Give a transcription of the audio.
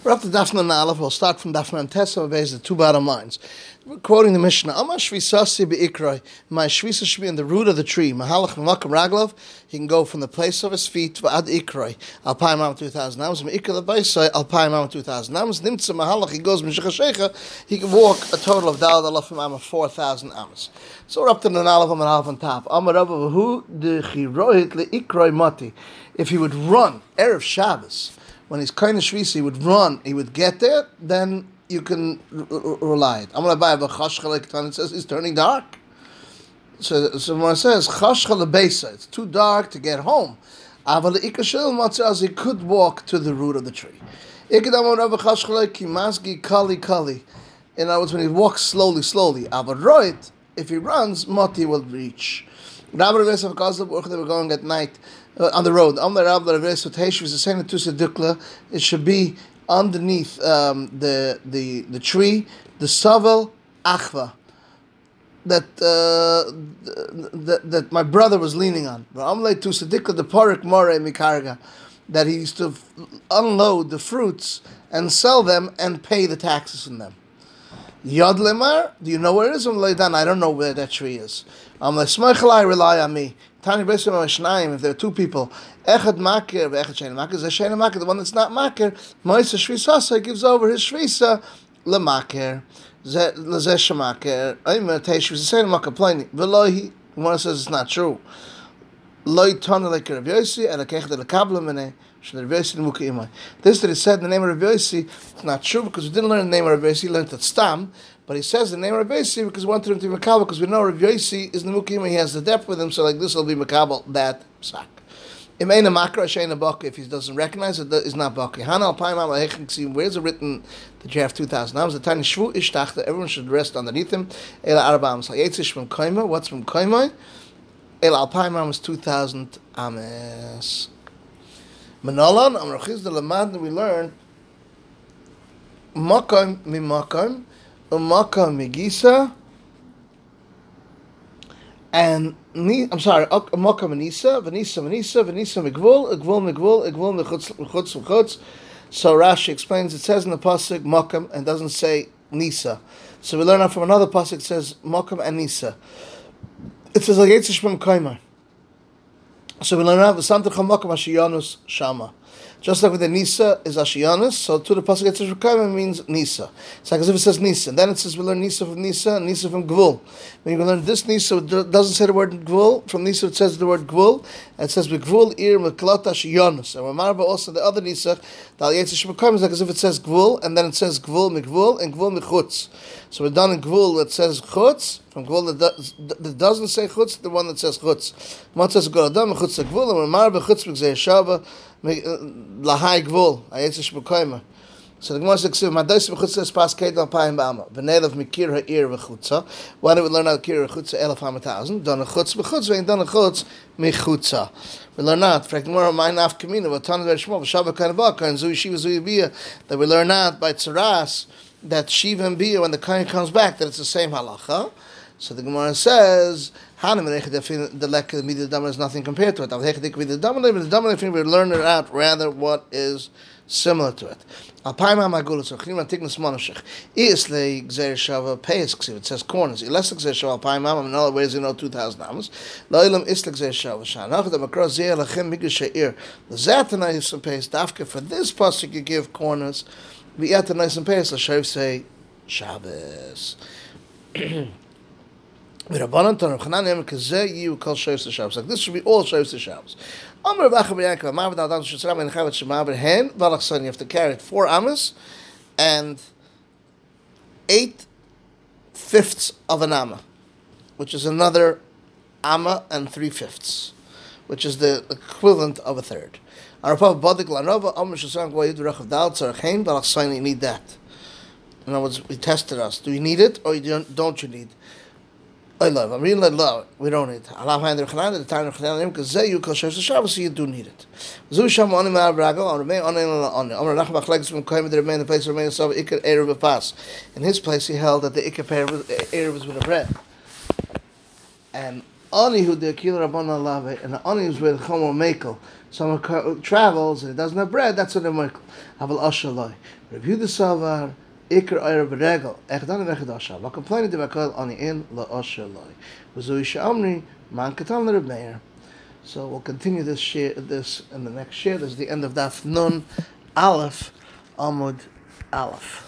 We're up to Dafna and Aleph. We'll start from Dafna and Tessa, based the two bottom lines. We're quoting the Mishnah. Amar shvisasi be'ikroi. My shvisa should be in the root of the tree. Mahalach v'makam raglav. He can go from the place of his feet v'ad ikroi. Alpayim am 2,000 amos. Me'ikra l'baisai. Alpayim am 2,000 amos. Nimtza mahalach. He goes m'shechashecha. He can walk a total of dalad alafim am 4,000 amos. So we're up to the Aleph and Aleph on top. Amar Rabba v'hu dechirohit le'ikroi mati. If he would run erev Shabbos, when he's kind of shvisa, he would run, he would get there, then you can rely it. I'm going to buy a chashcha, it says it's turning dark. So when it says chashcha lebeisa, it's too dark to get home. Aval ikashel matzah, he could walk to the root of the tree. Ikadam Rabba chashcha kimasgi kali kali. In other words, when he walks slowly. Aval roit, if he runs, mati will reach. Rabbi Revesav Gazab, they were going at night on the road. It should be underneath the tree, the savel achva that my brother was leaning on. That he used to unload the fruits and sell them and pay the taxes from them. Yod Lemar, do you know where it is? I don't know where that tree is. Rely on me. If there are two people, Echad Makir, Echad Shein Makir, Zeshein Makir, the one that's not Makir, Moisa Shvisasa gives over his Shvisa, Lemakir, Lezesh Makir, Aymer Tesh, Zeshein Makir, plainly. Velohi, one says it's not true. Loi Tana like Rav Yosi, and Akech de Lekabla Mene, Shel Rav Yosi Muka Imai. This that is said in the name of Rav Yosi, it's not true because we didn't learn the name of Rav Yosi, we learned that Stam. But he says the name of Rav Yosi because we wanted him to be Makabal, because we know Rav Yosi is the Mukima, he has the depth with him, so like this will be Makabal, that sack. If he doesn't recognize it, it's not Baki. Where's it written that you have 2,000 amos? The tiny Shvu Ishtachta, everyone should rest underneath him. What's from Koimai? El Alpayim amos 2,000 amos. Manolan, Amrachiz de Lamad, we learn Makam Mimakam. Makam Megisa and Makam Venisa Megvul Mechutz. So Rashi explains, it says in the pasuk Makam and doesn't say Nisa. So we learn out from another pasuk, it says Makam and Nisa. It says like Yitzishbim Kaimar. So we learn out the Santa Chamakam Ashiyanus Shama. Just like with the Nisa is Ashiyanis, so to the pasuk it says Rukayim means Nisa. It's like as if it says Nisa. And then it says we learn Nisa from Nisa, and Nisa from Gvul. When you learn this Nisa, it doesn't say the word Gvul. From Nisa it says the word Gvul. And it says Gvul Ir Meklot Ashiyanis. And remember also the other Nisa, the Al Yetzish Rukayim is like as if it says Gvul, and then it says Gvul Megvul and Gvul Mechutz. So we're done in Gvul that says Chutz. From Gvul that doesn't say Chutz, the one that says Chutz. Matzah Goradam Mechutz Gvul, and remember Chutz B'Gzei Shava. Lahai Gvul, Ayetzish B'Koyma. So the Gemara says, "Madais B'Chutza is pas Kedal Payim B'Ama. V'neilav Mikir Ha'ir V'Chutza." Why do we learn out Kir V'Chutza 1,000? Done a Chutz B'Chutz, and done a Chutz Mechutza. We learn out. For Gemara, Ma'in Af Kamina, V'Tana V'Shmo, V'Shabba Kanavaka, and Zui Shiva Zui Bia. That we learn out by Tzaras that Shiva and Bia, when the Kain comes back, that it's the same halacha. So the Gemara says, the lek of the Dama is nothing compared to it. We learn it out rather what is similar to it. It says corners. In other ways, 2,000 amos. For this pasuk you give corners. Say Shabbos. Like this should be all Shabbos Shabbos. You have to carry it 4 amos and 8/5 of an amma, which is another amma and 3/5, which is the equivalent of a third. You need that. In other words, we tested us. Do you need it or don't you need it? I love. I'm really love. We don't need it. Allah hand the time of Chanan because you call Shabbos, so you do need it. Zu sham on the place remain so ikar erev pas. In his place, he held that the ikar erev was with a bread. And ani who the killer rabban lave and ani was with chomo mekel. someone travels and he doesn't have bread, that's what they're moikel. Aval ashaloi. Review the savar. Iker ayr beregel. Echdan vechadasha. Va complaining to Bakal on the in la ashaloi. V'zui she'amri man katan l'Reb Meir. So we'll continue this in the next share. This is the end of Daf Nun Aleph Amud Aleph.